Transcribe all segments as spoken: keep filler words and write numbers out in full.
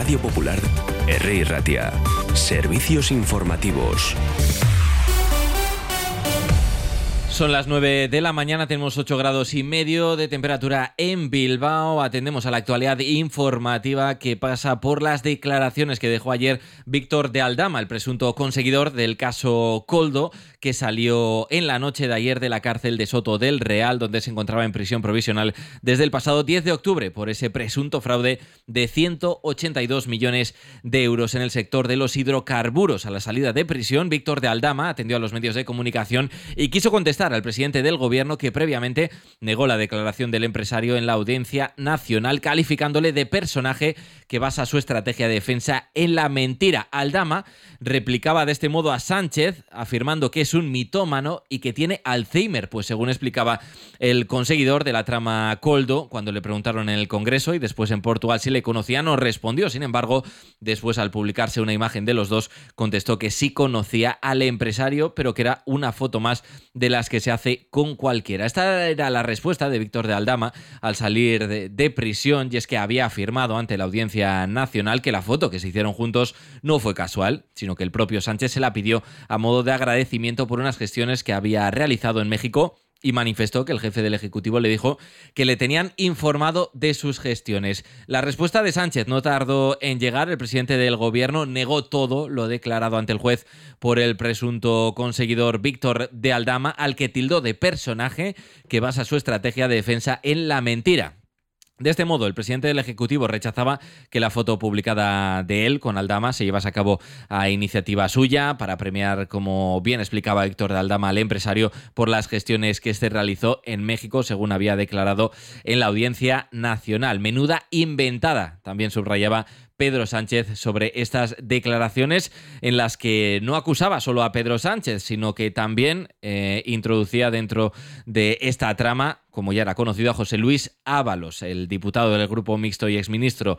Radio Popular, Herri Ratia. Servicios informativos. Son las nueve de la mañana, tenemos ocho grados y medio de temperatura en Bilbao. Atendemos a la actualidad informativa que pasa por las declaraciones que dejó ayer Víctor de Aldama, el presunto conseguidor del caso Koldo, que salió en la noche de ayer de la cárcel de Soto del Real, donde se encontraba en prisión provisional desde el pasado diez de octubre por ese presunto fraude de ciento ochenta y dos millones de euros en el sector de los hidrocarburos. A la salida de prisión, Víctor de Aldama atendió a los medios de comunicación y quiso contestar al presidente del gobierno, que previamente negó la declaración del empresario en la Audiencia Nacional, calificándole de personaje que basa su estrategia de defensa en la mentira. Aldama replicaba de este modo a Sánchez, afirmando que es un mitómano y que tiene Alzheimer, pues según explicaba el conseguidor de la trama Koldo, cuando le preguntaron en el Congreso y después en Portugal si le conocía, no respondió. Sin embargo, después, al publicarse una imagen de los dos, contestó que sí conocía al empresario, pero que era una foto más de las que se hace con cualquiera. Esta era la respuesta de Víctor de Aldama al salir de, de prisión, y es que había afirmado ante la Audiencia Nacional que la foto que se hicieron juntos no fue casual, sino que el propio Sánchez se la pidió a modo de agradecimiento por unas gestiones que había realizado en México, y manifestó que el jefe del Ejecutivo le dijo que le tenían informado de sus gestiones. La respuesta de Sánchez no tardó en llegar. El presidente del gobierno negó todo lo declarado ante el juez por el presunto conseguidor Víctor de Aldama, al que tildó de personaje que basa su estrategia de defensa en la mentira. De este modo, el presidente del Ejecutivo rechazaba que la foto publicada de él con Aldama se llevase a cabo a iniciativa suya para premiar, como bien explicaba Víctor de Aldama, al empresario por las gestiones que éste realizó en México, según había declarado en la Audiencia Nacional. Menuda inventada, también subrayaba Pedro Sánchez sobre estas declaraciones, en las que no acusaba solo a Pedro Sánchez, sino que también eh, introducía dentro de esta trama, como ya era conocido, a José Luis Ábalos, el diputado del Grupo Mixto y exministro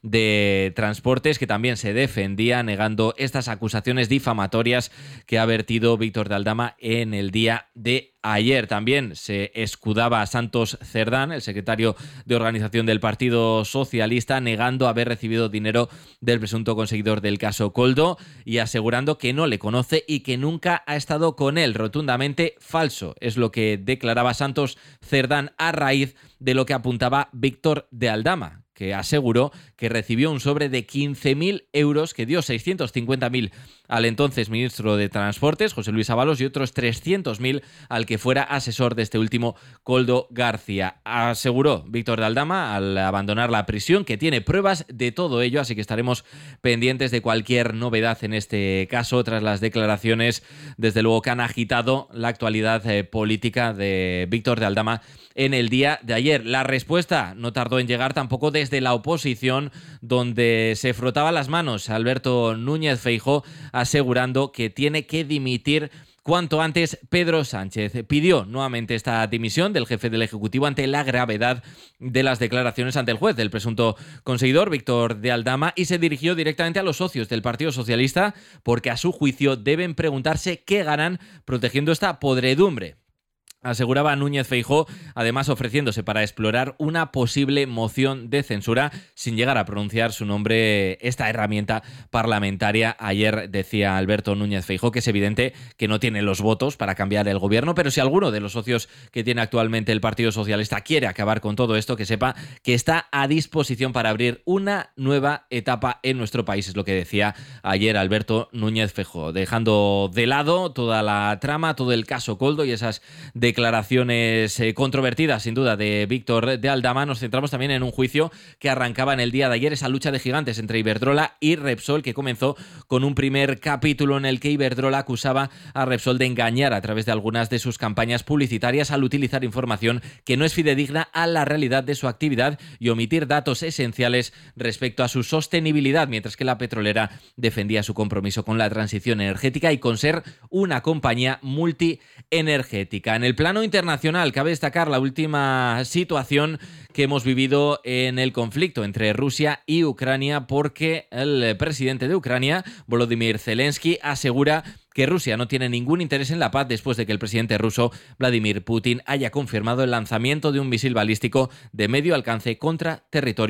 de Transportes, que también se defendía negando estas acusaciones difamatorias que ha vertido Víctor de Aldama en el día de ayer. También se escudaba a Santos Cerdán, el secretario de organización del Partido Socialista, negando haber recibido dinero del presunto conseguidor del caso Koldo y asegurando que no le conoce y que nunca ha estado con él. Rotundamente falso, es lo que declaraba Santos Cerdán a raíz de lo que apuntaba Víctor de Aldama, que aseguró que recibió un sobre de quince mil euros, que dio seiscientos cincuenta mil al entonces ministro de Transportes, José Luis Ábalos, y otros trescientos mil al que fuera asesor de este último, Koldo García. Aseguró Víctor de Aldama, al abandonar la prisión, que tiene pruebas de todo ello, así que estaremos pendientes de cualquier novedad en este caso, tras las declaraciones, desde luego, que han agitado la actualidad eh, política de Víctor de Aldama en el día de ayer. La respuesta no tardó en llegar tampoco desde la oposición, donde se frotaba las manos Alberto Núñez Feijóo, asegurando que tiene que dimitir cuanto antes Pedro Sánchez. Pidió nuevamente esta dimisión del jefe del Ejecutivo ante la gravedad de las declaraciones ante el juez del presunto conseguidor Víctor de Aldama, y se dirigió directamente a los socios del Partido Socialista, porque a su juicio deben preguntarse qué ganan protegiendo esta podredumbre. Aseguraba Núñez Feijóo, además ofreciéndose para explorar una posible moción de censura sin llegar a pronunciar su nombre, esta herramienta parlamentaria. Ayer decía Alberto Núñez Feijóo que es evidente que no tiene los votos para cambiar el gobierno, pero si alguno de los socios que tiene actualmente el Partido Socialista quiere acabar con todo esto, que sepa que está a disposición para abrir una nueva etapa en nuestro país, es lo que decía ayer Alberto Núñez Feijóo, dejando de lado toda la trama, todo el caso Koldo y esas declaraciones declaraciones eh, controvertidas, sin duda, de Víctor de Aldama. Nos centramos también en un juicio que arrancaba en el día de ayer, esa lucha de gigantes entre Iberdrola y Repsol, que comenzó con un primer capítulo en el que Iberdrola acusaba a Repsol de engañar a través de algunas de sus campañas publicitarias al utilizar información que no es fidedigna a la realidad de su actividad y omitir datos esenciales respecto a su sostenibilidad, mientras que la petrolera defendía su compromiso con la transición energética y con ser una compañía multienergética. En el plano internacional, cabe destacar la última situación que hemos vivido en el conflicto entre Rusia y Ucrania, porque el presidente de Ucrania, Volodymyr Zelensky, asegura que Rusia no tiene ningún interés en la paz después de que el presidente ruso Vladimir Putin haya confirmado el lanzamiento de un misil balístico de medio alcance contra territorio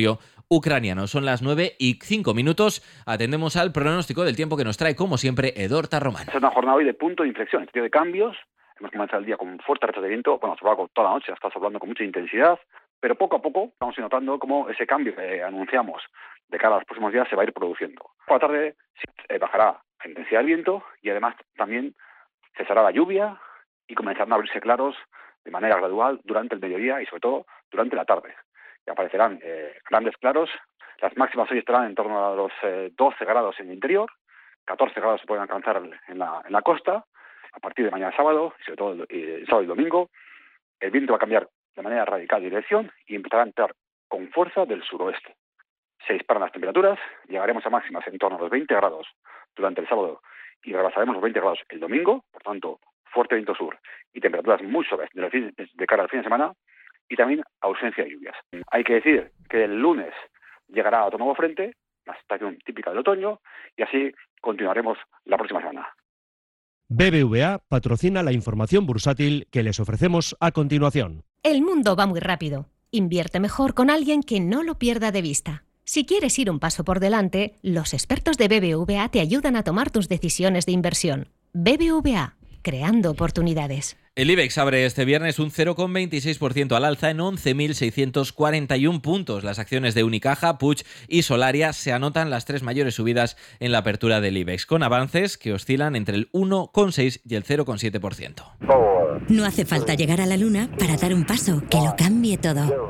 ucraniano. Son las nueve y cinco minutos. Atendemos al pronóstico del tiempo que nos trae, como siempre, Edor Tarromán. Es una jornada hoy de punto de inflexión, en sentido de cambios. Hemos comenzado el día con fuertes rachas de viento, bueno, soplado toda la noche, está soplando con mucha intensidad, pero poco a poco vamos a ir notando cómo ese cambio que anunciamos de cara a los próximos días se va a ir produciendo. Por la tarde sí, bajará la intensidad del viento y además también cesará la lluvia y comenzarán a abrirse claros de manera gradual durante el mediodía y sobre todo durante la tarde. Y aparecerán eh, grandes claros. Las máximas hoy estarán en torno a los eh, doce grados en el interior, catorce grados se pueden alcanzar en la, en la costa. A partir de mañana sábado, sobre todo el, el sábado y domingo, el viento va a cambiar de manera radical de dirección y empezará a entrar con fuerza del suroeste. Se disparan las temperaturas, llegaremos a máximas en torno a los veinte grados durante el sábado y rebasaremos los veinte grados el domingo, por tanto, fuerte viento sur y temperaturas muy suaves de, fin, de cara al fin de semana y también ausencia de lluvias. Hay que decir que el lunes llegará otro nuevo frente, la estación típica del otoño, y así continuaremos la próxima semana. B B V A patrocina la información bursátil que les ofrecemos a continuación. El mundo va muy rápido. Invierte mejor con alguien que no lo pierda de vista. Si quieres ir un paso por delante, los expertos de B B V A te ayudan a tomar tus decisiones de inversión. B B V A, creando oportunidades. El IBEX abre este viernes un cero coma veintiséis por ciento al alza en once mil seiscientos cuarenta y uno puntos. Las acciones de Unicaja, Puig y Solaria se anotan las tres mayores subidas en la apertura del IBEX, con avances que oscilan entre el uno coma seis y el cero coma siete por ciento. No hace falta llegar a la luna para dar un paso que lo cambie todo.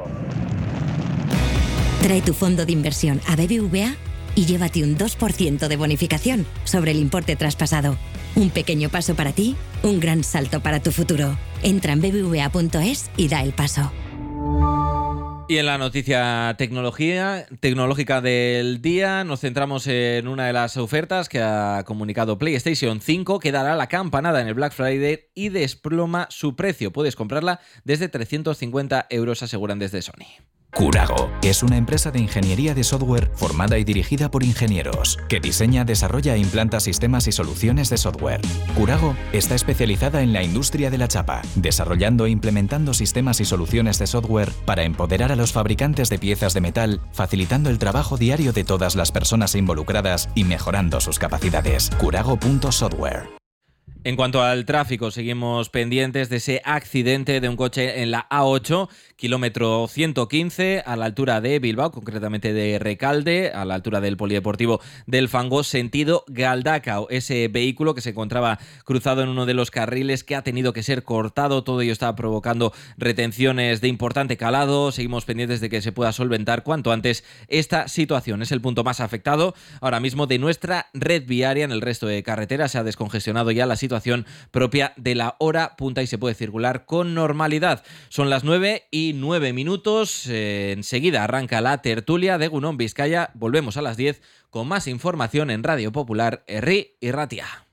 Trae tu fondo de inversión a B B V A y llévate un dos por ciento de bonificación sobre el importe traspasado. Un pequeño paso para ti, un gran salto para tu futuro. Entra en b b v a punto es y da el paso. Y en la noticia tecnología, tecnológica del día nos centramos en una de las ofertas que ha comunicado PlayStation cinco, que dará la campanada en el Black Friday y desploma su precio. Puedes comprarla desde trescientos cincuenta euros, aseguran desde Sony. Curago es una empresa de ingeniería de software formada y dirigida por ingenieros, que diseña, desarrolla e implanta sistemas y soluciones de software. Curago está especializada en la industria de la chapa, desarrollando e implementando sistemas y soluciones de software para empoderar a los fabricantes de piezas de metal, facilitando el trabajo diario de todas las personas involucradas y mejorando sus capacidades. Curago punto software. En cuanto al tráfico, seguimos pendientes de ese accidente de un coche en la A ocho, kilómetro ciento quince, a la altura de Bilbao, concretamente de Recalde, a la altura del polideportivo del Fango, sentido Galdacao. Ese vehículo que se encontraba cruzado en uno de los carriles que ha tenido que ser cortado, todo ello está provocando retenciones de importante calado. Seguimos pendientes de que se pueda solventar cuanto antes esta situación. Es el punto más afectado ahora mismo de nuestra red viaria. En el resto de carreteras se ha descongestionado ya la situación propia de la hora punta y se puede circular con normalidad. Son las nueve y nueve minutos. Eh, enseguida arranca la tertulia de Egun On Vizcaya. Volvemos a las diez con más información en Radio Popular, Herri y Ratia.